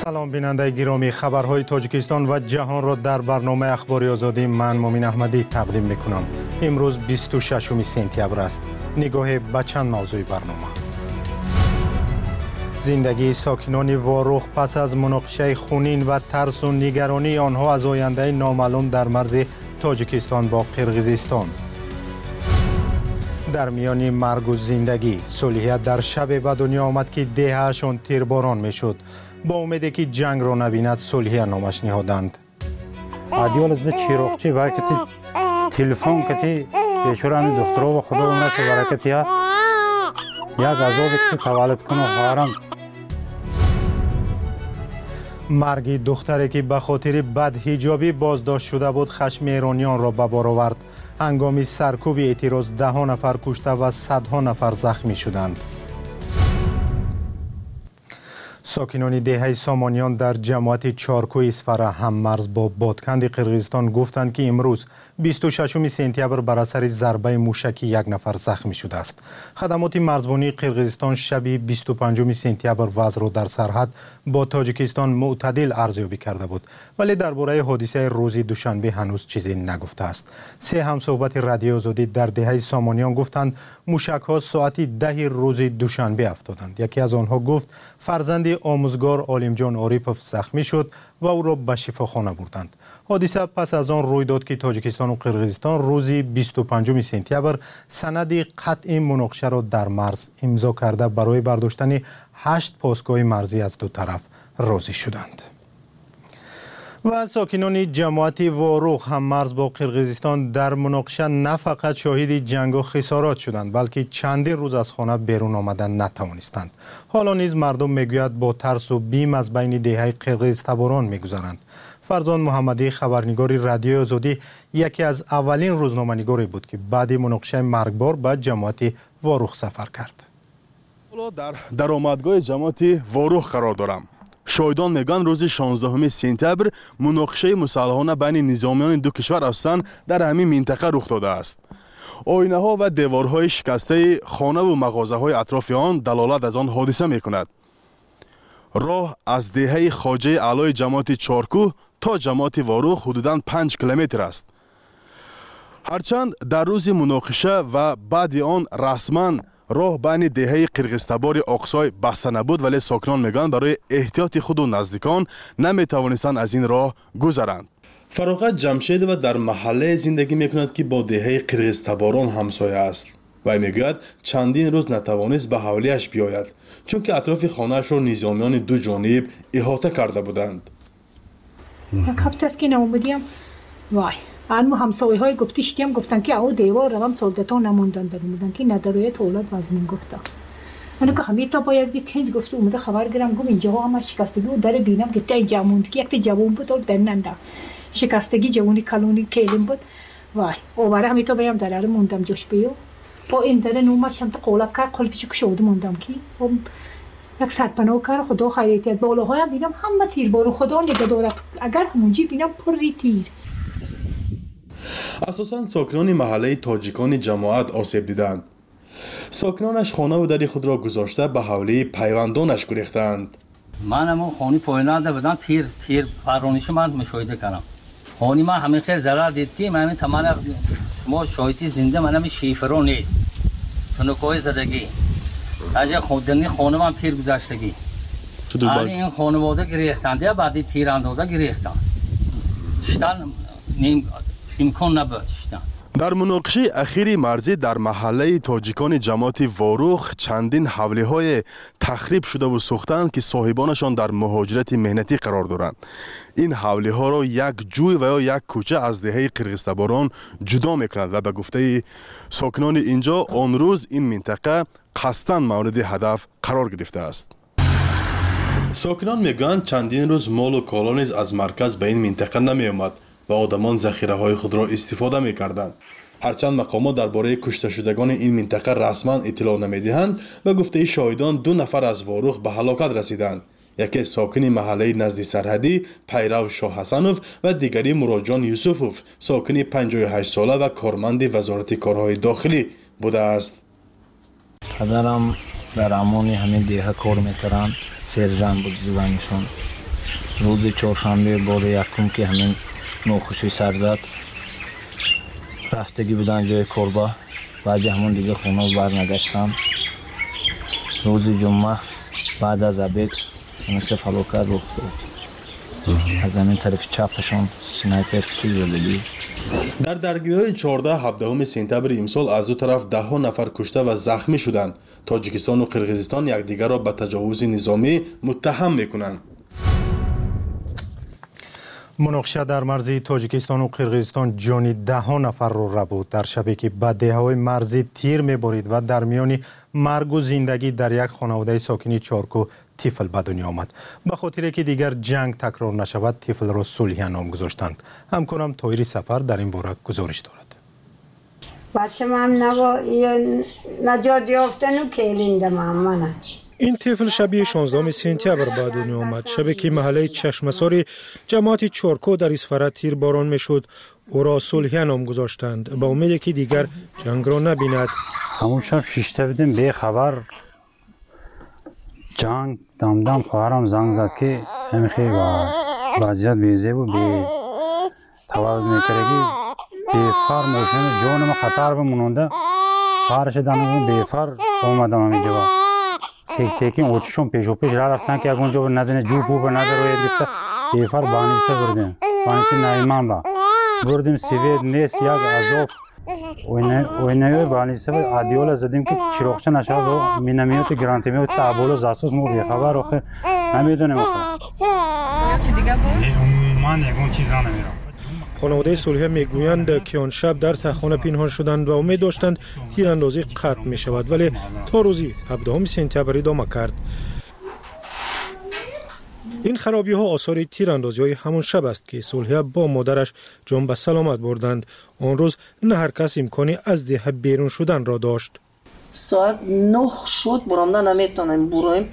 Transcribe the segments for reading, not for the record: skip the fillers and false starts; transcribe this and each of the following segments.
سلام بیننده گرامی، خبرهای تاجیکستان و جهان را در برنامه اخباری آزادی من مومن احمدی تقدیم میکنم. امروز 26 سپتامبر است. نگاه به چند موضوع برنامه. زندگی ساکنان واروخ پس از مناقشه خونین و ترس و نگرانی آنها از آینده نامعلوم در مرز تاجیکستان با قرقیزستان. در میان مرگ و زندگی، صلح در شب به دنیا آمد که دهه‌شان تیرباران میشد. با امیدی که جنگ را نبیند صلح نامش نهادند. عادیال از چیروخچی برکتی تلفن کتی پیشورانی دخترها و خدا اونها که برکتی ها یک عذابی که تولد کنه خواهرم. مرگ دختری که به خاطر بدحجابی بازداشت شده بود خشم ایرانیان را به بار آورد. هنگام سرکوب اعتراض 10 نفر کشته و صدها نفر زخمی شدند. ساکنان دهه سامانیان در جماعت چارکوی اسفره هممرز با بادکند قرقیزستان گفتند که امروز 26 سپتامبر بر اثر ضربه موشکی یک نفر زخمی شده است. خدمات مرزبانی قرقیزستان شب 25 سپتامبر وضع را در سرحد با تاجیکستان معتدل ارزیابی کرده بود، ولی درباره حادثه روز دوشنبه هنوز چیزی نگفته است. سه همصحبت رادیو آزادی در دهه سامانیان گفتند موشک‌ها ساعت 10 روز دوشنبه افتادند. یکی از آنها گفت فرزند آموزگار عالمجان عاریپوف زخمی شد و او را به شفاخانه بردند. حادثه پس از آن روی داد که تاجیکستان و قرقیزستان روز 25 سپتامبر سند قطع مناقشه را در مرز امضا کرده برای برداشتن 8 پاسگاه مرزی از دو طرف راضی شدند. و ساکنان جماعت واروخ هم مرز با قرقیزستان در مناقشه نه فقط شاهد جنگ و خسارات شدند، بلکه چندین روز از خانه بیرون آمدن نتوانستند. حالا نیز مردم میگوید با ترس و بیم از بین دهه قرقیز تباران میگذرند. فرزان محمدی خبرنگار رادیو آزادی یکی از اولین روزنامه‌نگاری بود که بعد مناقشه مرگبار به جماعت واروخ سفر کرد. در درآمدگاه جماعت واروخ قرار دارم. شاهدان میگن روز 16 سپتامبر مناقشه مسلحانه بین نظامیان دو کشور هستند در همین منطقه رخ داده است. آینه ها و دیوارهای شکسته خانه و مغازه های اطراف آن دلالت از آن حادثه میکند. راه از دهه خواجه علای جماعت چارکوه تا جماعت واروخ حدوداً 5 کیلومتر است. هرچند در روز مناقشه و بعد آن رسما راه بین دهه قرقیزتبار آقسای بسته نبود، ولی ساکنان میگن برای احتیاط خود و نزدیکان نمیتوانستند از این راه گذرند. فراغت جمشید و در محله زندگی میکند که با دهه قرقیزتباران همسایه است. و میگوید چندین روز نتوانست به حوالیش بیاید چون که اطراف خانه‌اش را نظامیان دو جانب احاطه کرده بودند. یک هفته است که نمودیم وای آنمو همسایه‌های گفتیم گفتن که او دیوار هم سولدتان نموندن بودن که نداره تولد وزمین گفته. من که همین تا باید تنج گفت اومده خبر گرم گفت اینجا هم شکستگی و در بینم که تا جاموند که یک جوون بود و در ننده شکستگی جوونی کلونی کلیم بود. وای اوباره همین تا بایم در موندم جوش بیو با این در نوماشم تا قلب کرد قلبش کشود موندم کی یک سرپناه کرد خدا خیریت بالاهایم بینم همه تیر بارو خدا نگهدارت اگر همونجی بینم پری تیر. اساساً ساکنان محله تاجیکان جماعت آسیب دیدند. ساکنانش خانه و در خود را گذاشته به حوالی پیوندانش گریختند. من هم خانی پاییننده بودم تیر فرانیشو من مشاهده کردم. خانی من همین خیلی ضرر دید که من تمام ما شاهدی زنده منم شیفرو نیست. تنکای زدگی. اگه خودنی خانه من تیر گذاشتگی. این خانواده گریختند یا بعدی تیر اندازه گریختند. شتن نیم امکان نبودشتن. در مناقشه اخیری مرزی در محله تاجیکان جماعت واروخ چندین حوله های تخریب شده و سوختند که صاحبانشان در مهاجرت مهنتی قرار دارند. این حوله ها را یک جوی و یا یک کوچه از دهه قرقیزتباران جدا میکند و به گفته ساکنان اینجا آن روز این منطقه قصداً مورد هدف قرار گرفته است. ساکنان میگویند چندین روز مال و کالا نیز از مرکز به این منطقه نمی آمد و آدمان ذخیره های خود را استفاده می کردند. هرچند مقامات درباره کشته شدگان این منطقه رسما اطلاع نمی دهند، به گفته شاهدان 2 نفر از واروخ به هلاکت رسیدند. یکی ساکن محله نزد سرحدی پیرو شاه حسنوف و دیگری مراجان یوسفوف ساکن 58 ساله و کارمند وزارت کارهای داخلی بوده است. پدرم در امانی همین دیه کار میکردن، سرجان بود زبانشون. روز چهارشنبه بار یکم که همین ناخوشی سر زد رفتگی بودن جای کاربا بعد همون دیگه خونه برنگشتم. روز جمعه بعد از عبید مثل فلوکت رخ داد. از همین طرف چپشون سنایپر تیر زدگی. در درگیری‌های 14-17 سپتامبر امسال از دو طرف ده ها نفر کشته و زخمی شدند. تاجیکستان و قرقیزستان یکدیگر را به تجاوز نظامی متهم می‌کنند. مناقشه در مرزی تاجیکستان و قرقیزستان جان ده ها نفر را بود در شبی که به دهه‌های مرزی تیر می‌بارید و در میان مرگ و زندگی در یک خانواده ساکنی چارکو طفل به دنیا آمد. به خاطر که دیگر جنگ تکرار نشود طفل را صلحیه نام گذاشتند. همکارم طاهری سفر در این باره گزارش دارد. بچه من نجات یافتن و کلینده من. این طفل شبیه 16 سپتامبر به دنیا آمد. شبی که محله چشمسار جماعت چارکو در اسفره تیر باران میشد او را صلحیه نام گذاشتند با امید که دیگر جنگ را نبیند. همون شب شیشته بودیم به خبر جنگ دم خواهرم زنگ زد که همین خیلی وضعیت بیزه بود به تولد میکرگی به فر موشن جانم خطر بموننده فرش دنم به فر آمدم همینجا تیکین اوچشون پیش و پیش را رفتن که اونجا نزنه جو بو به نظر روی گرفته به فر بانیسه بردیم بانیسه نایمان با بردیم سوید نیست یک عذاب اوینه بانیسه به عدیول زدیم که چراغچه نشد و مینمیوت گرانتیمیوت تعبول زاسوس مو بیخبر آخه نمیدونیم آخه من یکون چیز را نمیرم. خانواده صلحیه میگویند که آن شب در تهخانه پنهان شدند و امید داشتند تیراندازی قطع می شود ولی تا روزی 17 سپتامبر ادامه کرد. این خرابی ها آثار تیراندازی های همون شب است که صلحیه با مادرش جان به سلامت بردند. آن روز نه هر کس امکانی از ده بیرون شدن را داشت. ساعت 9 شد برامده نمیتونم برایم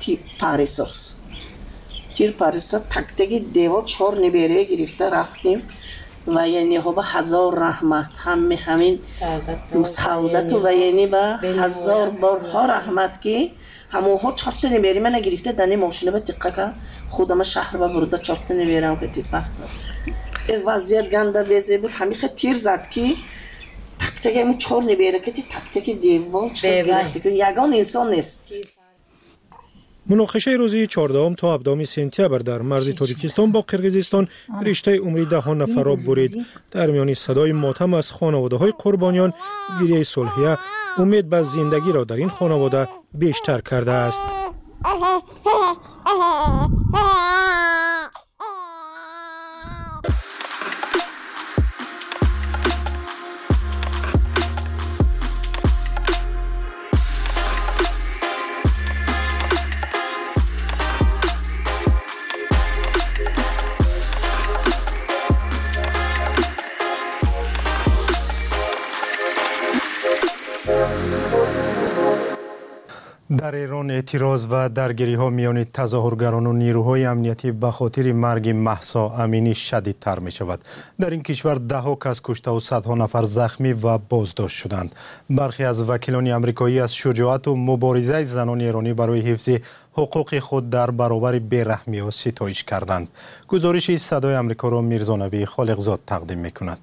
تیر پاریسا تک تک دیوار 4 نبیره گرفته رفتیم و یعنی ها به 1000 رحمت همین سعادت و یعنی به 1000 بارها رحمت که هموها 4 تا نبیره من گرفته دنی ماشینه به تقه که خودم شهر به برده 4 تا نبیره که تیپه وضعیت گنده بیزه بود همین خیلی تیر زد که تک تک همون 4 نبیره که تک تک دیوار چقدر گرفته که یگان انسان نیست. مناقشه روزی 14 تا 17 سپتامبر در مرز تاجیکستان با قرقیزستان رشته عمری ده ها نفر را برید. در میان صدای ماتم از خانواده های قربانیان گریه صلحیه امید به زندگی را در این خانواده بیشتر کرده است. در ایران اعتراض و درگیری ها میان تظاهرگران و نیروهای امنیتی به خاطر مرگ مهسا امینی شدیدتر می شود. در این کشور ده ها کس کشته و صدها نفر زخمی و بازداشت شدند. برخی از وکیلان آمریکایی از شجاعت و مبارزه زنان ایرانی برای حفظ حقوق خود در برابر بیرحمی ها ستایش کردند. گزارش صدای آمریکا را میرزا نبی خالقزاد تقدیم می کند.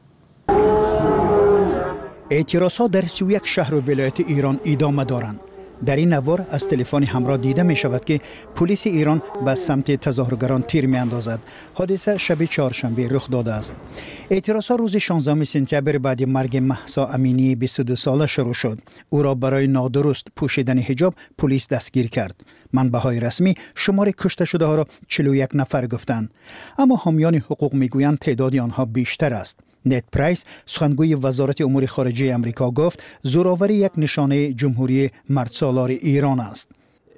اعتراضات در 31 شهر و ولایت ایران ادامه دارند. در این نوار از تلفن همراه دیده می شود که پلیس ایران به سمت تظاهرگران تیر می اندازد. حادثه شب چهارشنبه رخ داده است. اعتراضات روز 16 سپتامبر بعد مرگ مهسا امینی 22 ساله شروع شد. او را برای نادرست پوشیدن حجاب پلیس دستگیر کرد. منبع‌های رسمی شمار کشته شده ها را 41 نفر گفتند. اما حامیان حقوق می گویند تعداد آنها بیشتر است. نت پرایس سخنگوی وزارت امور خارجه امریکا گفت زوراوری یک نشانه جمهوری مردسالار ایران است.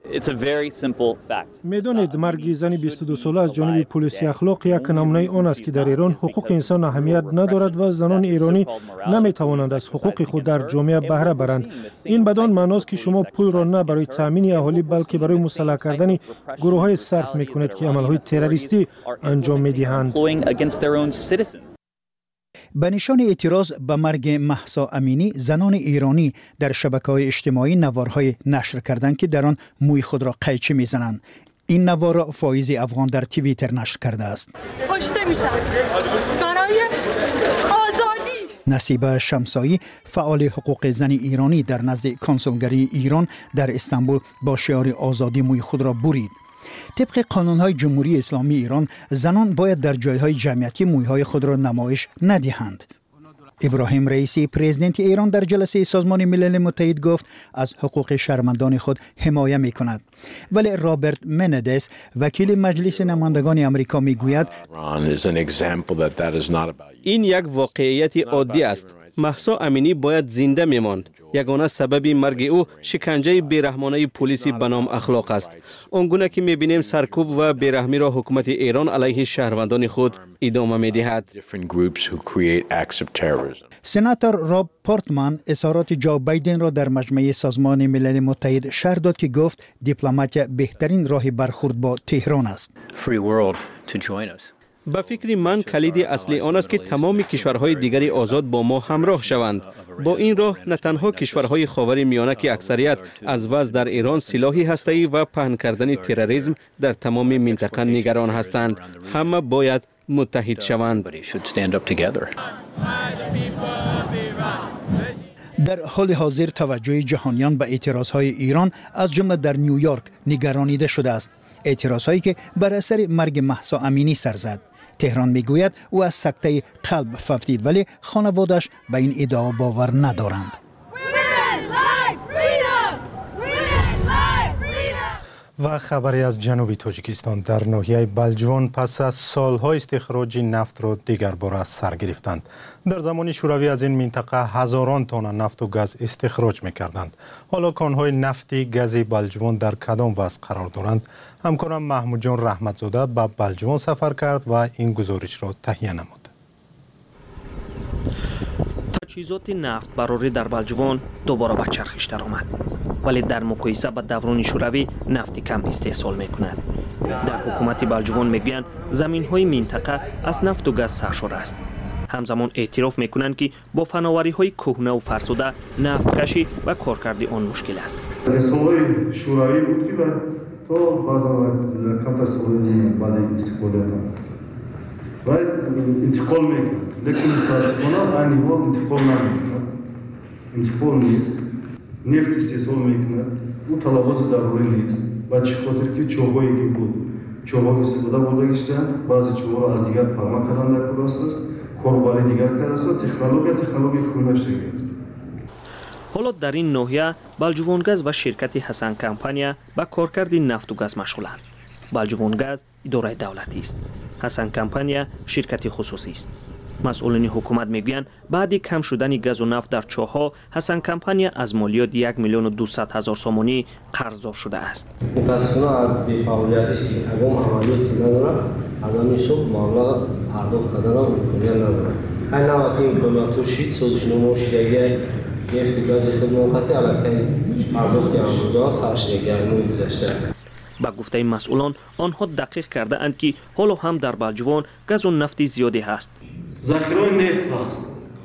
میدانید مرگ زن 22 ساله از جانب پلیس اخلاق یک نمونه آن است که در ایران حقوق انسان اهمیت ندارد و زنان ایرانی نمی توانند از حقوق خود در جامعه بهره برند. این بدان معناست که شما پول را نه برای تامین اهالی بلکه برای مسلح کردن گروه های صرف می کنید که عملهای تروریستی انجام می دهند. به نشان اعتراض به مرگ مهسا امینی زنان ایرانی در شبکه‌های اجتماعی نوارهای نشر کردند که در آن موی خود را قیچی می‌زنند. این نوار را فایز افغان در توییتر نشر کرده است. کشته میشن برای آزادی. نصیبه شمسایی فعال حقوق زن ایرانی در نزد کنسولگری ایران در استانبول با شعار آزادی موی خود را برید. طبق قانون‌های جمهوری اسلامی ایران زنان باید در جایهای جمعیتی مویهای خود را نمایش ندهند. ابراهیم رئیسی پرزیدنت ایران در جلسه سازمان ملل متحد گفت از حقوق شهروندان خود حمایت می‌کند. ولی رابرت مندس وکیل مجلس نمایندگان آمریکا میگوید این یک واقعیت عادی است. مهسا امینی باید زنده میماند. یگانه سبب مرگ او شکنجه بیرحمانه پلیس به نام اخلاق است. آنگونه که میبینیم سرکوب و بیرحمی را حکومت ایران علیه شهروندان خود ادامه میدهد. سناتور راب پورتمن اظهارات جو بایدن را در مجمع سازمان ملل متحد شرح داد که گفت دیپلماتیا بهترین راه برخورد با تهران است. به فکر من کلید اصلی آن است که تمام کشورهای دیگری آزاد با ما همراه شوند. با این راه نه تنها کشورهای خاور میانه که اکثریت از وضع در ایران سلاح هسته‌ای و پهن کردن تروریسم در تمام منطقه نگران هستند، همه باید متحد شوند. در حال حاضر توجه جهانیان به اعتراضهای ایران از جمله در نیویورک نگرانیده شده است. اعتراضهایی که بر اثر مرگ مهسا امینی سر زد. تهران میگوید او از سکته قلب فوتید ولی خانواده‌اش به این ادعا باور ندارند. و خبری از جنوبی تاجیکستان در ناحیه بلجوان پس از سالها استخراج نفت را دیگر بار از سر گرفتند. در زمان شوروی از این منطقه هزاران تن نفت و گاز استخراج می‌کردند. حالا کان‌های نفتی گاز بلجوان در کدام وضع قرار دارند؟ همکارم محمود جان رحمتزاده به بلجوان سفر کرد و این گزارش را تهیه نمود. تجهیزات نفت براری در بلجوان دوباره به چرخش درآمد، ولی در مقایسه با دوران شوروی نفت کم استحصال می‌کند. در حکومت بلجوان میگویند زمین‌های منطقه از نفت و گاز سرشار است. همزمان اعتراف می‌کنند که با فناوری‌های کهنه و فرسوده نفت کشی و کارکرد آن مشکل است. سال‌های شوروی بود که تو بازم کاتاستروفی بعد استفاده و انتقال می‌کنند. لیکن متاسفانه آن وقت انتقال نمی‌کنند. انتقال نیست. نفت استحصال می‌کند. او طلبات ضروری نیست. و چه خاطر که چوبایی که بود چوبا استفاده بوده گشتند، بعضی چوبا از دیگر فرما کردن در کلاس است، کاربری دیگر کرده است، تکنولوژی خونش دیگر است. حالا در این ناحیه بلجوان گاز و شرکت حسن کمپانیا با کارکرد نفت و گاز مشغولند. بلجوان گاز اداره دولتی است. حسن کمپانیا شرکت خصوصی است. مسئولین حکومت میگویند بعد کم شدن گاز و نفت در چاه‌ها حسن کمپانیا از مالیات 1,200,000 سومانی قرضدار شده است. متاسفانه از بی‌فعالیتش که اقام عملیاتی نداره، از همین صبح معامله پرداخت کردن امکانیت نداره. این وقتی امکانات شید سازشنامه شیعه نفت گاز خود موقتی علاقه پرداخت امروزها سرش نگرانی گذشته. با گفته مسئولان آنها دقیق کرده اند که حالا هم در بلجوان گاز و نفت زیادی هست. ذخیره نفت هست،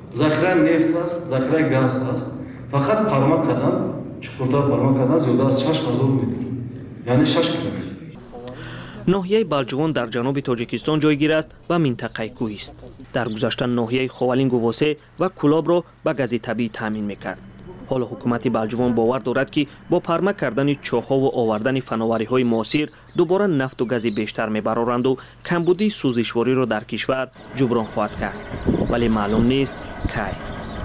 ذخیره گاز هست. فقط پرما کردن، چکورتا پرما کردن زیاده از 6,000 متر، یعنی 6 کیلومتر. ناحیه بلجوان در جنوب تاجیکستان جایگیر است و منطقه کوهی است. در گذشته ناحیه خوالینگ و واسه و کولاب را به گاز طبیعی تامین میکرد. حالا حکومت بلجوان باور دارد که با پرما کردن چاه‌ها و آوردن فناوری‌های معاصر دوباره نفت و گاز بیشتر میبرارند و کمبودی سوزشواری را در کشور جبران خواهد کرد، ولی معلوم نیست کی.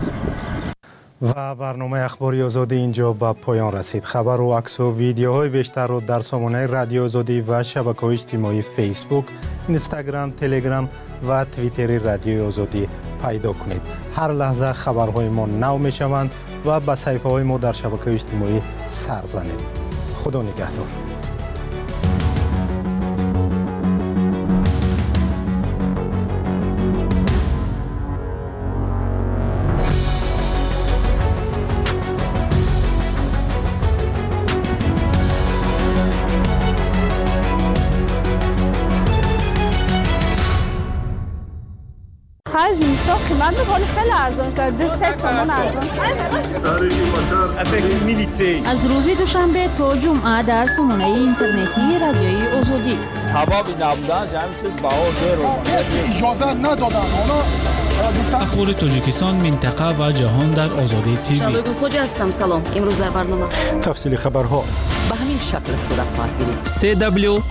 و برنامه اخباری آزادی اینجا به پایان رسید. خبر و عکس و ویدیوهای بیشتر رو در سامانه رادیو آزادی و شبکه‌های اجتماعی فیسبوک، اینستاگرام، تلگرام و توییتر رادیو آزادی پیدا کنید. هر لحظه خبرهای ما نو میشوند و به صفحه‌های ما در شبکه‌های اجتماعی سر زنید. خدا نگهدار. از این صندوق حالی خیلی ارزان شد 3 تومان ارزان شد. از روز دوشنبه تا جمعه در سامانه اینترنتی رادیوی آزادی سبب نبودن همین چیز بها زیر اجازه ندادن اخبار تاجیکستان، منطقه و جهان در آزادی تیوی. شبگو خوج هستم. سلام. امروز در برنامه تفصیل خبرها به همین شکل صورت خواهد گرفت.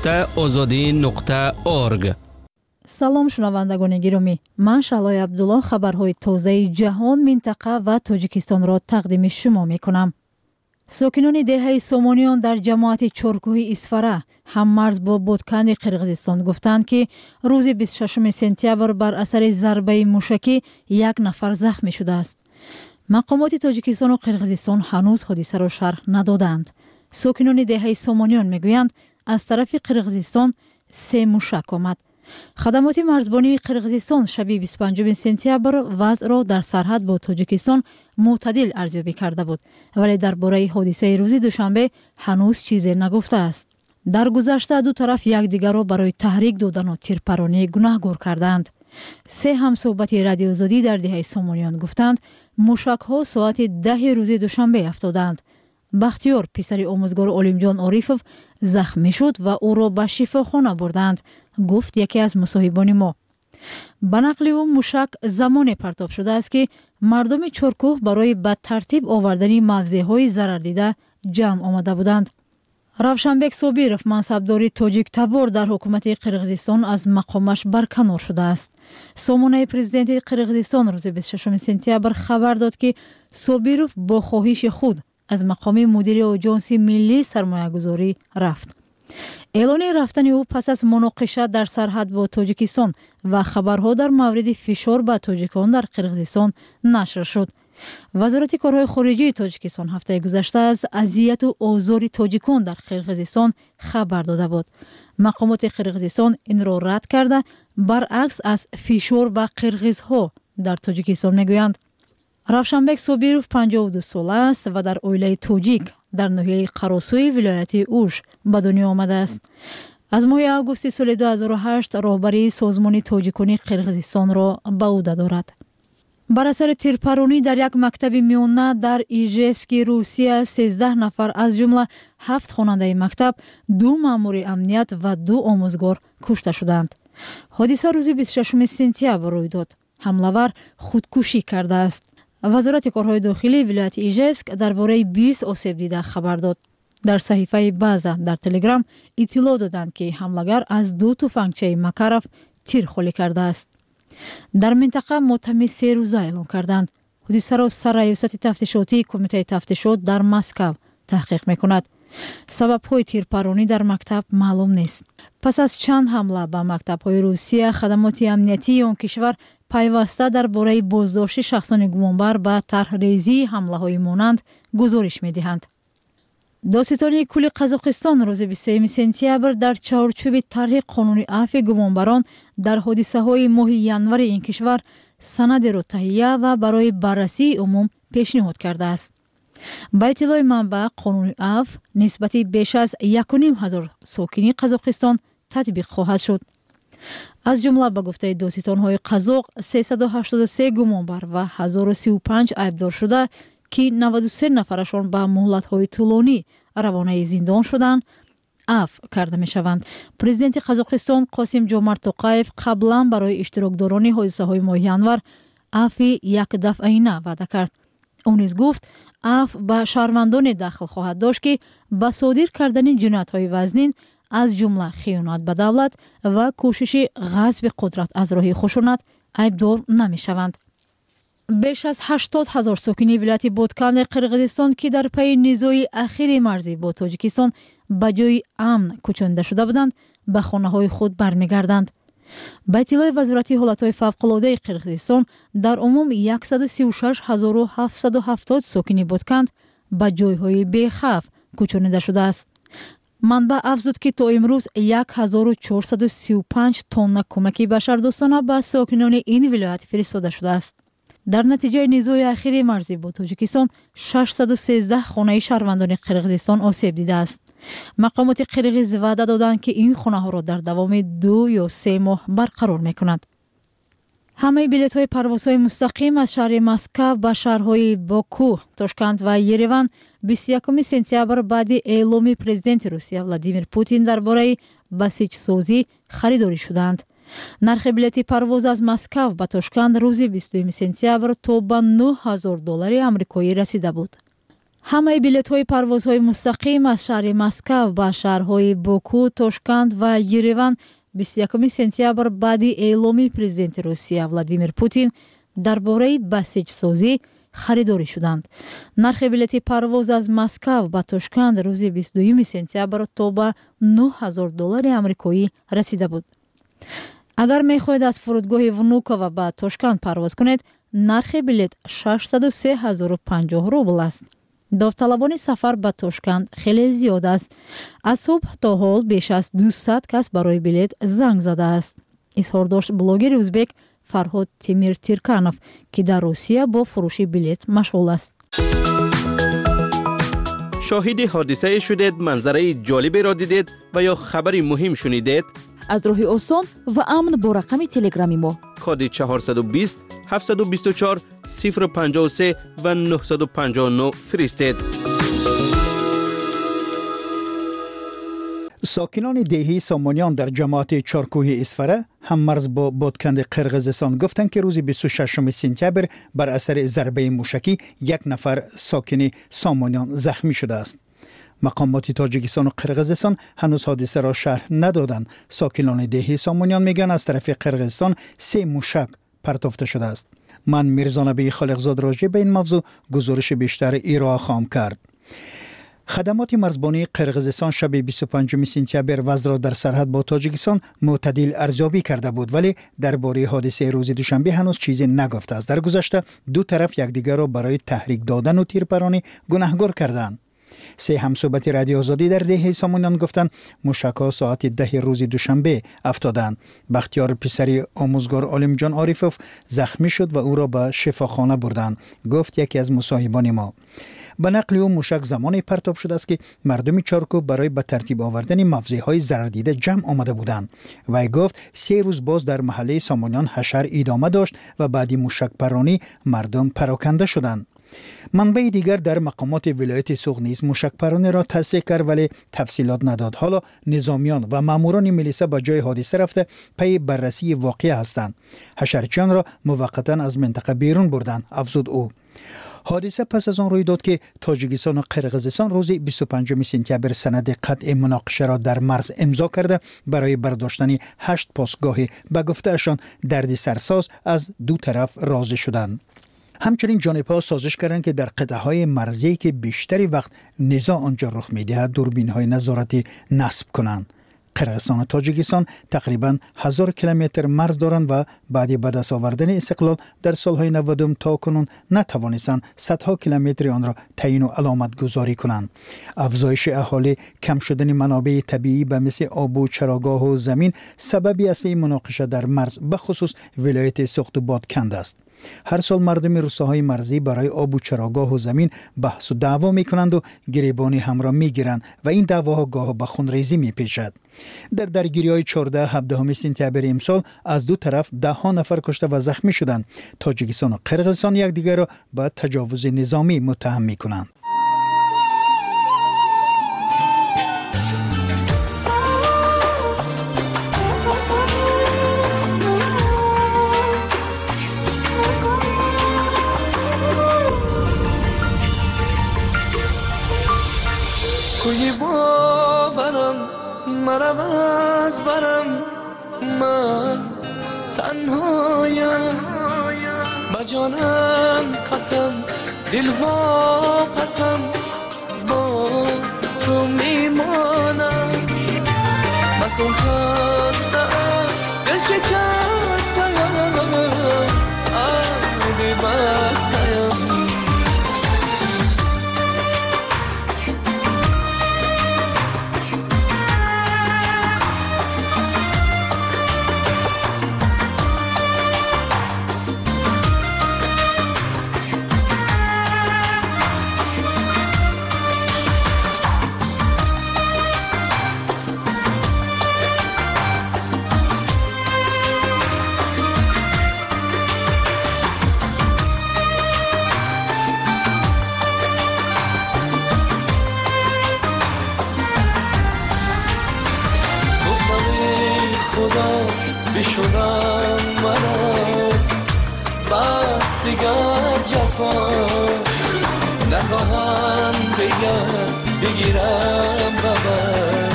www.azadi.org. سلام شنوندگان گرامی، من شالای عبدالله خبرهای تازه جهان، منطقه و تاجیکستان را تقدیم شما می کنم. ساکنان دهه سامانیان در جماعت چارکوهی اسفره هممرز با بودکند قرقیزستان گفتند که روز 26 سپتامبر بر اثر ضربه موشکی 1 نفر زخمی شده است. مقامات تاجیکستان و قرقیزستان هنوز حادثه را شرح ندادند. ساکنان دهه سامانیان میگویند از طرف قرقیزستان 3 موشک آمد. خدمات مرزبانی قرقیزستان شب 25 سپتامبر وضع را در سرحد با تاجیکستان معتدل ارزیابی کرده بود، ولی درباره حادثه روز دوشنبه هنوز چیزی نگفته است. در گذشته دو طرف یکدیگر را برای تحریک دادن و تیرپرانی گناهگار کردند. 3 همصحبت رادیو آزادی در دهه سامانیان گفتند موشک‌ها ساعت 10 روز دوشنبه افتادند. بختیار پسر آموزگار علیمجان عارفов زخمی شد و او را به شفاخانه بردند، گفت یکی از مصاحبان ما. به نقل او موشک زمان پرتاب شده است که مردم چارکوه برای به ترتیب آوردن موضع‌های ضرر دیده جمع آمده بودند. равшанбек собиров мансабдори тоҷиктабор дар ҳукумати қирғизистон аз мақомаш барканор шудааст. сомонаи президенти қирғизистон рӯзи 26 сентябр хабар дод ки собиров бо хоҳиши худ аз мақоми мудири оҷонси миллии сармоягузорӣ рафт. эълони рафтани ӯ пас аз муноқиша дар сарҳад бо тоҷикистон ва хабарҳо дар мавриди фишор ба тоҷикон дар қирғизистон нашр шуд. вазорати корҳои хориҷии тоҷикистон ҳафтаи гузашта аз азияту озори тоҷикон дар қирғизистон хабар дода буд. мақомоти қирғизистон инро рад карда баръакс аз фишор ба қирғизҳо дар тоҷикистон мегӯянд. равшанбек собиров 52 сола аст ва дар оилаи тоҷик дар ноҳияи қаросӯи вилояти уш ба дунё омадааст. аз моҳи августи соли 2008 роҳбарии созмони тоҷикони қирғизистонро ба ӯҳда дорад. бар асари тирпаронӣ дар як мактаби миёна дар ижевски русия 13 нафар аз ҷумла 7 хонандаи мактаб, 2 маъмури амният ва 2 омӯзгор кушта шуданд. ҳодиса рӯзи 26 сентябр рӯй дод. ҳамлавар худкушӣ кардааст. вазорати корҳои дохилии вилояти ижевск дар бораи 20 осебдида хабар дод. дар саҳифаи база дар телеграм иттилоъ доданд ки ҳамлагар аз 2 туфангчаи макаров тир холӣ кардааст. дар минтақа мотами 3 рӯза эълон карданд. ҳодисаро сарраёсати тафтишотии кумитаи тафтишот дар Москав таҳқиқ мекунад. сабабҳои тирпаронӣ дар мактаб маълум нест. пас аз чанд ҳамла ба мактабҳои Русия, хадамоти амниятии он кишвар пайваста дар бораи боздошти шахсони гумонбар ба тарҳрезии ҳамлаҳои монанд гузориш медиҳанд. доситони кули қазоқистон рӯзи 23 сентябр дар чаҳорчӯби тарҳи қонуни афви гумонбарон дар ҳодисаҳои моҳи январи ин кишвар санадеро таҳия ва барои баррасии умум пешниҳод кардааст. ба иттилои манбаъ қонуни афв нисбати беш аз 1500 сокини қазоқистон татбиқ хоҳад шуд. аз ҷумла ба гуфтаи доситонҳои қазоқ 383 гумонбар ва 1035 айбдор шуда ки 93 нафарашон ба муҳлатҳои тӯлонӣ равонаи зиндон шуданд афв карда мешаванд. президенти қазоқистон Қосим Ҷомарт Тоқаев қаблан барои иштирокдорони ҳодисаҳои моҳи январ афви якдафъаина ваъда кард. ӯ низ гуфт афв ба шаҳрвандоне дахл хоҳад дошт ки ба содир кардани ҷиноятҳои вазнин аз ҷумла хиёнат ба давлат ва кӯшиши ғазби қудрат аз роҳи хушунат айбдор намешаванд. беш аз 80 000 сокини вилояти Бодканди Қирғизистон ки дар пайи низои ахири марзӣ бо Тоҷикистон ба ҷои амн кӯчонида шуда буданд, ба хонаҳои худ бармегарданд. ба иттилои вазорати ҳолатҳои фавқулоддаи Қирғизистон дар умум 136 770 сокини Бодканд ба ҷойҳои бехавф кӯчонида шудааст. манбаъ афзуд ки то имрӯз 1435 тонна кӯмаки башардостона ба сокинони ин вилоят фиристода шудааст. дар натиҷаи низои ахири марзӣ бо Тоҷикистон 613 хонаи шаҳрвандони Қирғизистон осеб дидааст. мақомоти қирғиз ваъда доданд ки ин хонаҳоро дар давоми 2 ё 3 моҳ барқарор мекунад. همه بلیط های پرواز های مستقیم از شهر مسکو به شهرهای باکو، تاشکند و یریوان 21 سپتامبر بعد اعلام پرزیدنت روسیه ولادیمیر پوتین درباره بسیج سازی خریداری شدند. نرخ بلیط پرواز از مسکو به تاشکند روز 22 سپتامبر تا به $9,000 آمریکایی رسیده بود. همه بلیط های پرواز های مستقیم از شهر مسکو به شهرهای باکو، تاشکند و یریوان 21 سپتامبر بعد اعلام پرزیدنت روسیه ولادیمیر پوتین درباره بسیج سازی خریداری شدند. نرخ بلیط پرواز از مسکو به تاشکند روز 22 سپتامبر تا به $9,000 آمریکایی رسیده بود. اگر می‌خواهید از فرودگاه ونوکووا به تاشکند پرواز کنید، نرخ بلیط 603,050 روبل است. داوطلبان سفر به تاشکند خیلی زیاد است. از صبح تا حال بیش از 200 کس برای بلیط زنگ زده است. اظهار داشت بلاگر ازبک فرهاد تیمیر تیرکانов که در روسیه با فروش بلیط مشغول است. شاهد حادثه شدید، منظره جالبی را دیدید و یا خبری مهم شنیدید؟ از راه آسان و امن با رقم تلگرامی ما کد 420 724 053 و 959 فرستید. ساکنان دهی سامانیان در جماعت چارکوه اسفره هم مرز با بادکند قرقیزستان گفتند که روز 26 سپتامبر بر اثر ضربه موشکی یک نفر ساکن سامانیان زخمی شده است. مقامات تاجیکستان و قرقیزستان هنوز حادثه را شرح ندادند. ساکنان دهی سامانیان میگن از طرف قرقیزستان 3 موشک پرتافته شده است. من میرزا نبی خالقزاد راجع به این موضوع گزارش بیشتر ارائه خواهم کرد. خدمات مرزبانی قرقیزستان شب 25 سپتامبر وضع را در سرحد با تاجیکستان معتدل ارزیابی کرده بود، ولی درباره حادثه روز دوشنبه هنوز چیزی نگفته است. در گذشته دو طرف یکدیگر را برای تحریک دادن و تیرپرانی گناهکار کردند. 3 همصحبت رادیو آزادی در دهه سامانیان گفتند موشک‌ها ساعت 10 روز دوشنبه افتادند. بختیار پسری آموزگار عالم جان عارفوف زخمی شد و او را به شفاخانه بردند. گفت یکی از مصاحبان ما. به نقل او موشک زمانی پرتاب شده است که مردم چارکو برای به ترتیب آوردن مفزع‌های ضرر دیده جمع آمده بودند. وی گفت 3 روز باز در محله سامانیان حشر ادامه داشت و بعدی موشک پرانی مردم پراکنده شدند. منبع دیگر در مقامات ولایت سوغ نیز موشک پرانی را تصدیق کرد ولی تفصیلات نداد. حالا نظامیان و ماموران میلیسا به جای حادثه رفته پی بررسی واقعه هستند. حشرچیان را موقتا از منطقه بیرون بردند، افزود او. حادثه پس از آن روی داد که تاجیکستان و قرقیزستان روز 25 سپتامبر سند قطع مناقشه را در مرز امضا کرده برای برداشتن 8 پاسگاه به گفتهشان دردی سرساز از دو طرف راضی شدند. همچنین جانب‌ها سازش کردند که در قطعه‌های مرزی که بیشتری وقت نزاع آنجا رخ می‌دهد دوربین‌های نظارتی نصب کنند. قرقیزستان و تاجیکستان تقریباً 1000 کیلومتر مرز دارند و بعد به دست آوردن استقلال در سالهای 90 تا کنون نتوانستند صدها کیلومتر آن را تعیین و علامت گذاری کنند. افزایش اهالی، کم شدن منابع طبیعی به مثل آب و چراگاه و زمین سببی اصلی مناقشه در مرز به خصوص ولایت سوخت و بادکند است. هر سال مردم روستاهای مرزی برای آب و چراگاه و زمین بحث و دعوا می‌کنند و گریبانی هم را می‌گیرند و این دعواها گاه به خونریزی می‌پیچد. در درگیری‌های 14-17 سپتامبر امسال از دو طرف 10 نفر کشته و زخمی شدند. تاجیکستان و قرقیزستان یکدیگر را به تجاوز نظامی متهم می‌کنند. کوی باورم مرم از برم من تنهایم با جانم قسم دل واپسم با تو میمانم مکن خستم دل شکستم آبی بستم دیگر جفا نخواهم دیگر بگیرم ببر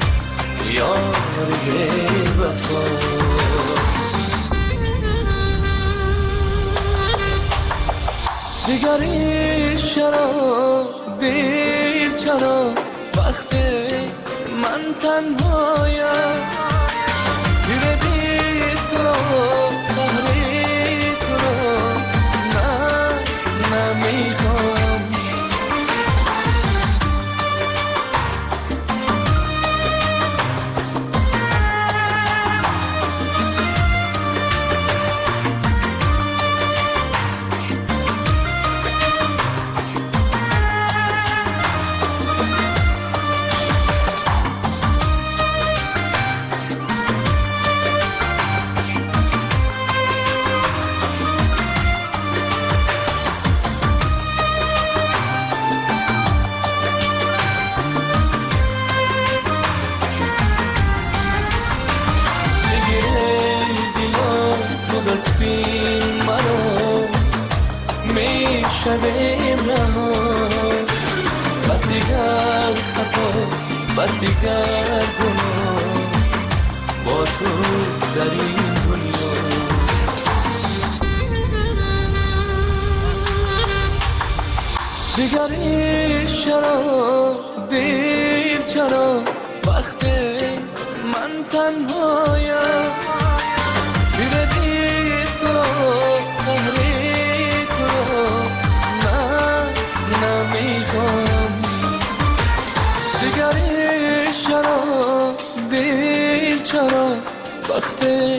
یاری وفا دیگری چرا دیر چرا وقتی من تنهایم دیره دید تو را قهری تو را نه نمیخوام بستین منو میشویم رها بس دیگر خطا بس دیگر گناه با تو در این دنیا دیگری چرا دیر چرا وقتی من تنهایم دیره دید تو را قهری تو را نه نمیخوام دیگری چرا دیر چرا وقتی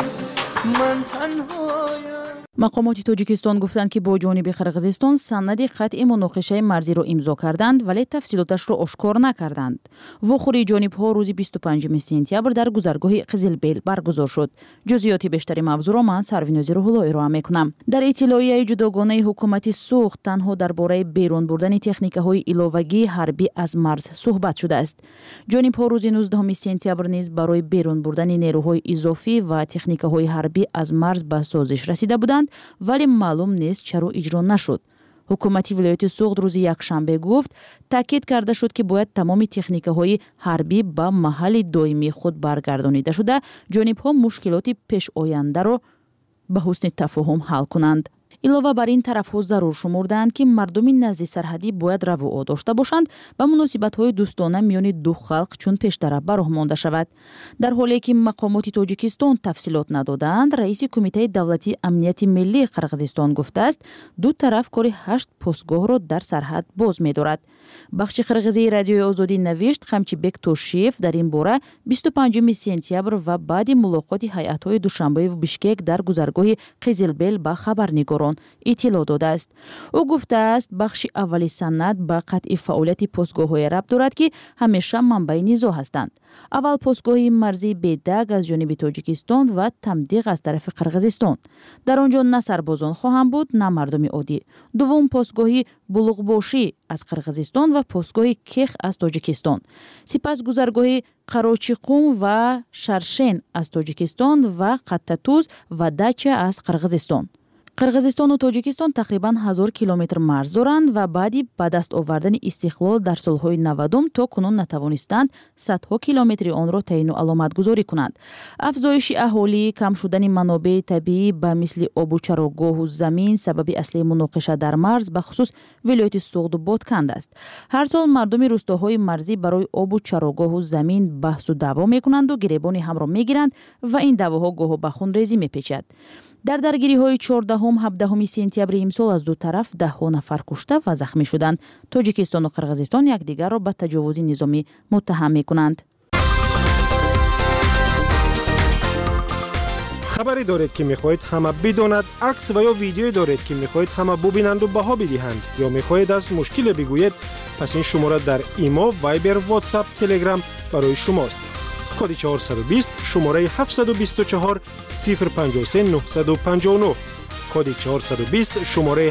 من تنهایم. مقامات تاجیکستان گفتند که با جانب قرقیزستان سند قطع مناقشه مرزی را امضا کردند ولی تفصیلاتش را آشکار نکردند. وخوری جانب‌ها روز 25 سپتامبر در گذرگاه قزلبیل برگزار شد. جزئیات بیشتر موضوع را من سروینازی روح‌الله ارائه می‌کنم. در اطلاعیه جداگانه حکومت سوخت تنها درباره بیرون بردن تکنیک‌های ایلاوگی حربی از مرز صحبت شده است. جانب‌ها روز 19 سپتامبر نیز برای بیرون بردن نیروهای اضافی و تکنیک‌های حربی از مرز به سازش رسیده بودند ولی معلوم نیست چرا اجرا نشد. حکومت ولایت سوخت روز یکشنبه گفت تاکید کرده شد که باید تمام تکنیک‌های حربی به محل دائمی خود برگردانیده شده جانب‌ها مشکلات پیش آینده را به حسن تفاهم حل کنند. علاوه بر این طرف‌ها ضرور شمردند که مردم نزد سرحدی باید رفاه داشته باشند و مناسبت‌های دوستانه میان دو خلق چون پیشتر براه مانده شود. در حالی که مقامات تاجیکستان تفصیلات ندادند، رئیس کمیته دولتی امنیت ملی قرقیزستان گفته است دو طرف کار 8 پستگاه را در سرحد باز می‌دارد. بخش قرقیزی رادیوی آزادی نوشت خمچیبک توشیف در این باره 25 سپتامبر و بعد ملاقات هیئت‌های دوشنبه و بیشکک در گذرگاه قزلبیل با خبرنگاران اطلاع داده است. او گفته است بخش اولی سند به قطع فعالیت پستگاه‌های ربط دارد که همیشه منبع نزاع هستند. اول پستگاه مرزی بیدگ از جانب تاجیکستان و تمدیق از طرف قرقیزستان. در آنجا نه سربازان خواهند بود نه مردم عادی. دوم پستگاه بلوغباشی از قرقیزستان و پستگاه کیخ از تاجیکستان. سپس گذرگاه قراچیقوم و شرشین از تاجیکستان و قطتوز و دچه از قرقیزستان. قرقیزستان و تاجیکستان تقریباً 1000 کیلومتر مرز دارند و بعدی به دست آوردن استقلال در سالهای 90 تا کنون نتوانستند صدها کیلومتر آن را تعیین و علامت گذاری کنند. افزایش اهالی، کم شدن منابع طبیعی به مثل آب و چراگاه و زمین سبب اصلی مناقشه در مرز به خصوص ولایت سوخت و بادکند است. هر سال مردم روستاهای مرزی برای آب و چراگاه و زمین بحث و دعوا میکنند و گریبان هم را میگیرند و این دعواها گاه به خون ریزی میپیچد. در درگیری‌های 14-17 سپتامبر امسال از دو طرف 10 نفر کشته و زخمی شدند. تاجیکستان و قرقیزستان یکدیگر را به تجاوز نظامی متهم می‌کنند. خبری دارید که می‌خواهید همه بداند، عکس و یا ویدیویی دارید که می‌خواهید همه ببینند و بها بدهند یا می‌خواهید از مشکل بگویید، پس این شماره در ایما، وایبر، واتساپ، تلگرام برای شماست. کد 420 شماره 724 053 959 کد 420 شماره